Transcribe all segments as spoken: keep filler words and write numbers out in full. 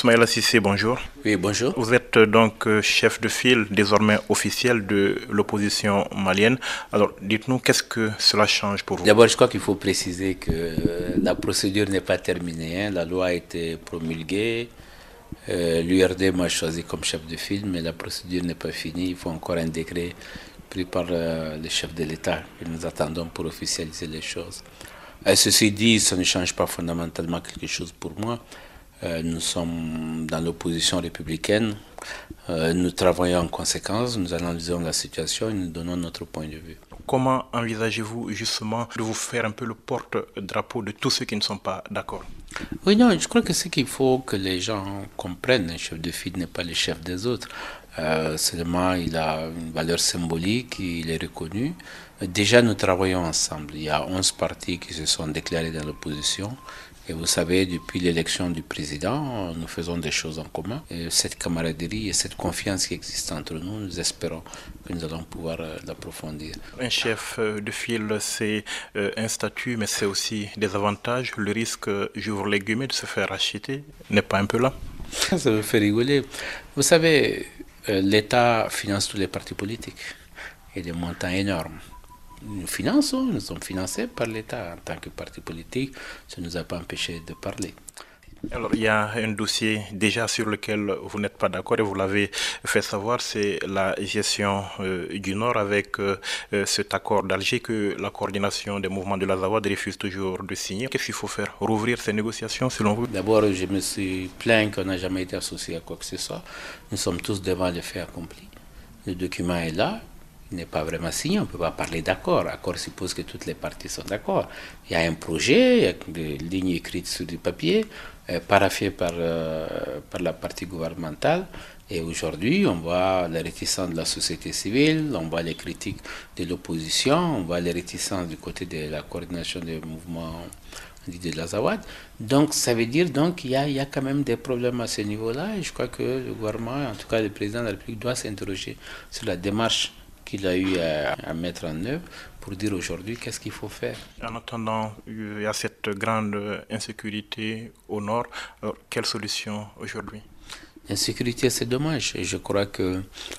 Ismaïla Cissé, bonjour. Oui, bonjour. Vous êtes donc chef de file désormais officiel de l'opposition malienne. Alors, dites-nous, qu'est-ce que cela change pour vous? D'abord, je crois qu'il faut préciser que la procédure n'est pas terminée. Hein. La loi a été promulguée. Euh, L'U R D m'a choisi comme chef de file, mais la procédure n'est pas finie. Il faut encore un décret pris par euh, le chef de l'État que nous attendons pour officialiser les choses. Euh, ceci dit, ça ne change pas fondamentalement quelque chose pour moi. Euh, nous sommes dans l'opposition républicaine. Euh, nous travaillons en conséquence, nous analysons la situation et nous donnons notre point de vue. Comment envisagez-vous justement de vous faire un peu le porte-drapeau de tous ceux qui ne sont pas d'accord? Oui, non, je crois que ce qu'il faut que les gens comprennent, un chef de file n'est pas le chef des autres. Euh, seulement, il a une valeur symbolique, il est reconnu. Déjà, nous travaillons ensemble. Il y a onze partis qui se sont déclarés dans l'opposition. Et vous savez, depuis l'élection du président, nous faisons des choses en commun. Et cette camaraderie et cette confiance qui existe entre nous, nous espérons que nous allons pouvoir l'approfondir. Un chef de file, c'est un statut, mais c'est aussi des avantages. Le risque, j'ouvre les guillemets, de se faire acheter n'est pas un peu là? Ça me fait rigoler. Vous savez, l'État finance tous les partis politiques et des montants énormes. Nous finançons, nous sommes financés par l'État en tant que parti politique, ça ne nous a pas empêché de parler. Alors, il y a un dossier déjà sur lequel vous n'êtes pas d'accord et vous l'avez fait savoir, c'est la gestion euh, du Nord avec euh, cet accord d'Alger que la coordination des mouvements de l'Azawad refuse toujours de signer. Qu'est-ce qu'il faut faire? Rouvrir ces négociations selon vous? D'abord, je me suis plaint qu'on n'a jamais été associé à quoi que ce soit. Nous sommes tous devant les faits accomplis. Le document est là. Il n'est pas vraiment signé, on ne peut pas parler d'accord. Accord suppose que toutes les parties sont d'accord. Il y a un projet, il y a des lignes écrites sur du papier, euh, paraphiées par, euh, par la partie gouvernementale. Et aujourd'hui, on voit la réticence de la société civile, on voit les critiques de l'opposition, on voit les réticences du côté de la coordination des mouvements de l'Azawad. Donc, ça veut dire donc qu'il y a, il y a quand même des problèmes à ce niveau-là. Et je crois que le gouvernement, en tout cas le président de la République, doit s'interroger sur la démarche qu'il a eu à, à mettre en œuvre pour dire aujourd'hui qu'est-ce qu'il faut faire. En attendant, il y a cette grande insécurité au nord. Alors, quelle solution aujourd'hui? L'insécurité, c'est dommage. Et je crois que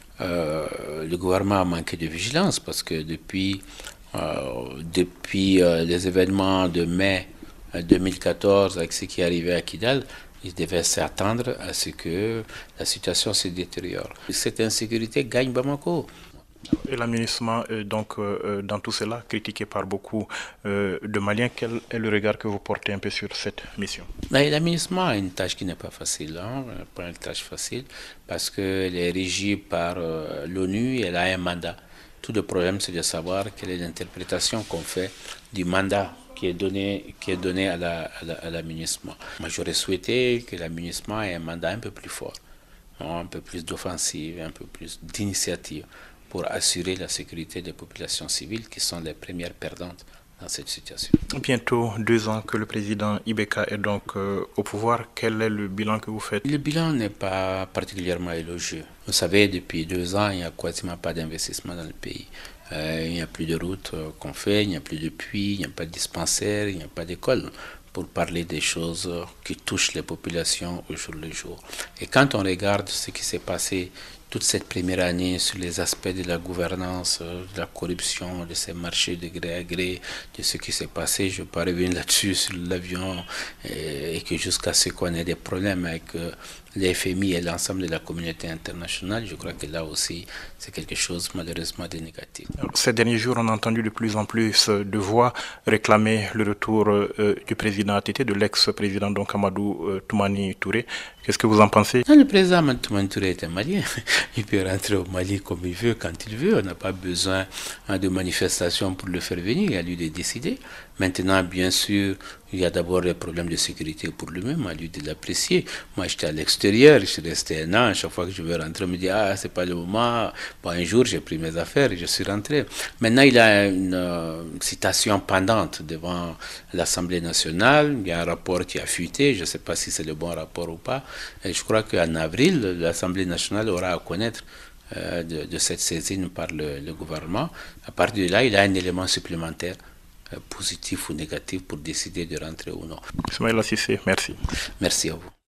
euh, le gouvernement a manqué de vigilance parce que depuis, euh, depuis euh, les événements de mai deux mille quatorze, avec ce qui est arrivé à Kidal, il devait s'attendre à ce que la situation se détériore. Cette insécurité gagne Bamako. Et l'aménagement, euh, donc, euh, dans tout cela, critiqué par beaucoup euh, de Maliens, quel est le regard que vous portez un peu sur cette mission? L'aménagement a une tâche qui n'est pas facile, hein, pas une tâche facile, parce qu'elle est régie par euh, l'ONU et elle a un mandat. Tout le problème, c'est de savoir quelle est l'interprétation qu'on fait du mandat qui est donné, qui est donné à l'aménagement. La, Moi, j'aurais souhaité que l'aménagement ait un mandat un peu plus fort, hein, un peu plus d'offensive, un peu plus d'initiative, pour assurer la sécurité des populations civiles qui sont les premières perdantes dans cette situation. Bientôt deux ans que le président Ibeka est donc euh, au pouvoir. Quel est le bilan que vous faites? Le bilan n'est pas particulièrement élogieux. Vous savez, depuis deux ans, il n'y a quasiment pas d'investissement dans le pays. Euh, il n'y a plus de routes euh, qu'on fait, il n'y a plus de puits, il n'y a pas de dispensaires, il n'y a pas d'école, pour parler des choses qui touchent les populations au jour le jour. Et quand on regarde ce qui s'est passé toute cette première année sur les aspects de la gouvernance, de la corruption, de ces marchés de gré à gré, de ce qui s'est passé, je ne vais pas revenir là-dessus sur l'avion, et, et que jusqu'à ce qu'on ait des problèmes avec euh, les F M I et l'ensemble de la communauté internationale, je crois que là aussi, c'est quelque chose malheureusement de négatif. Ces derniers jours, on a entendu de plus en plus de voix réclamer le retour euh, du président A T T, de l'ex-président donc Amadou euh, Toumani Touré. Qu'est-ce que vous en pensez? Non, le président Amadou Toumani Touré est un Malien. Il peut rentrer au Mali comme il veut, quand il veut. On n'a pas besoin hein, de manifestations pour le faire venir. Il a lui de décider. Maintenant, bien sûr, il y a d'abord des problèmes de sécurité pour lui-même, à lui de l'apprécier. Moi, j'étais à l'extérieur, je suis resté un an. Chaque fois que je veux rentrer, on me dit ah, c'est pas le moment. Bon, un jour, j'ai pris mes affaires et je suis rentré. Maintenant, il a une euh, citation pendante devant l'Assemblée nationale. Il y a un rapport qui a fuité. Je ne sais pas si c'est le bon rapport ou pas. Et je crois qu'en avril, l'Assemblée nationale aura à connaître euh, de, de cette saisine par le, le gouvernement. À partir de là, il a un élément supplémentaire, euh, positif ou négatif, pour décider de rentrer ou non. Ismaïla Cissé, merci. Merci à vous.